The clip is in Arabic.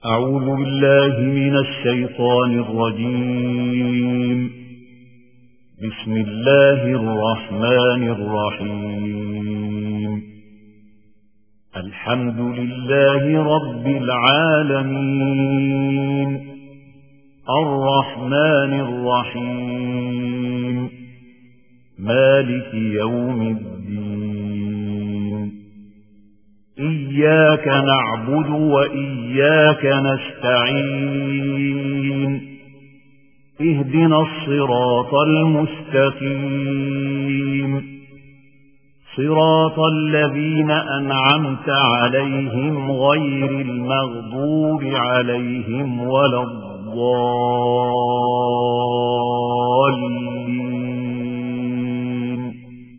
أعوذ بالله من الشيطان الرجيم. بسم الله الرحمن الرحيم. الحمد لله رب العالمين، الرحمن الرحيم، مالك يوم الدين. إياك نعبد وإياك نستعين. اهدنا الصراط المستقيم، صراط الذين أنعمت عليهم غير المغضوب عليهم ولا الضالين.